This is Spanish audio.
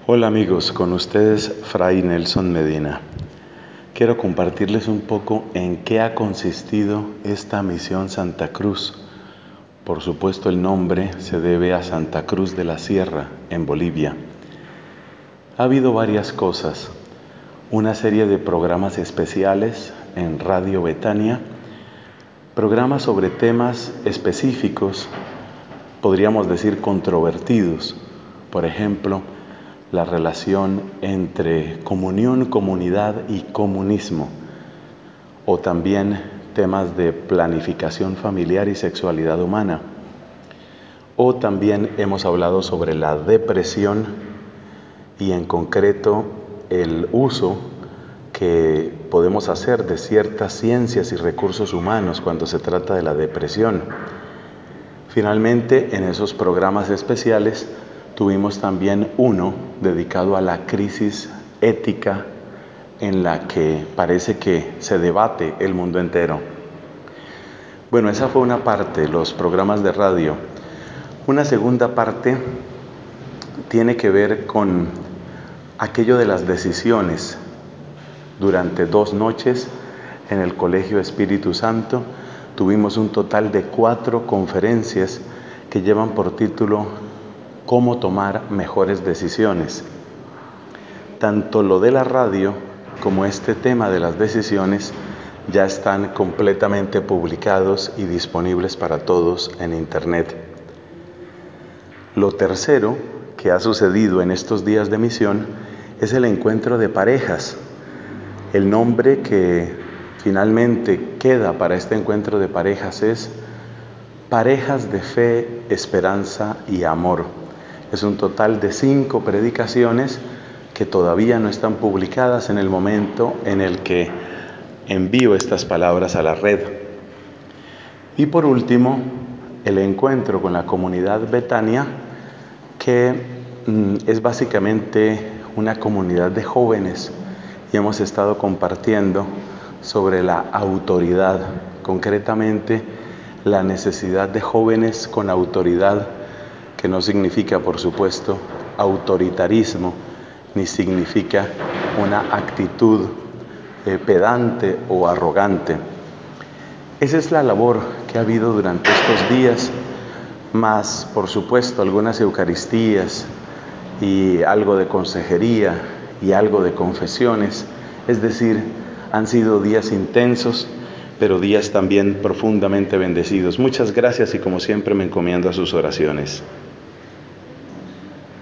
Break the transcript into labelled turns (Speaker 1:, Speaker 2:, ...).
Speaker 1: Hola amigos, con ustedes Fray Nelson Medina. Quiero compartirles un poco en qué ha consistido esta misión Santa Cruz. Por supuesto el nombre se debe a Santa Cruz de la Sierra, en Bolivia. Ha habido varias cosas, una serie de programas especiales en Radio Betania, programas sobre temas específicos, podríamos decir controvertidos, por ejemplo, la relación entre comunión, comunidad y comunismo, o también temas de planificación familiar y sexualidad humana, o también hemos hablado sobre la depresión y en concreto el uso que podemos hacer de ciertas ciencias y recursos humanos cuando se trata de la depresión. Finalmente, en esos programas especiales tuvimos también uno dedicado a la crisis ética en la que parece que se debate el mundo entero. Bueno, esa fue una parte, los programas de radio. Una segunda parte tiene que ver con aquello de las decisiones. Durante 2 noches en el Colegio Espíritu Santo tuvimos un total de 4 conferencias que llevan por título Cómo tomar mejores decisiones. Tanto lo de la radio como este tema de las decisiones ya están completamente publicados y disponibles para todos en Internet. Lo tercero que ha sucedido en estos días de misión es el encuentro de parejas. El nombre que finalmente queda para este encuentro de parejas es Parejas de Fe, Esperanza y Amor. Es un total de 5 predicaciones que todavía no están publicadas en el momento en el que envío estas palabras a la red. Y por último, el encuentro con la comunidad Betania, que es básicamente una comunidad de jóvenes y hemos estado compartiendo sobre la autoridad, concretamente la necesidad de jóvenes con autoridad, que no significa, por supuesto, autoritarismo, ni significa una actitud pedante o arrogante. Esa es la labor que ha habido durante estos días, más, por supuesto, algunas eucaristías y algo de consejería y algo de confesiones. Es decir, han sido días intensos, pero días también profundamente bendecidos. Muchas gracias y como siempre me encomiendo a sus oraciones.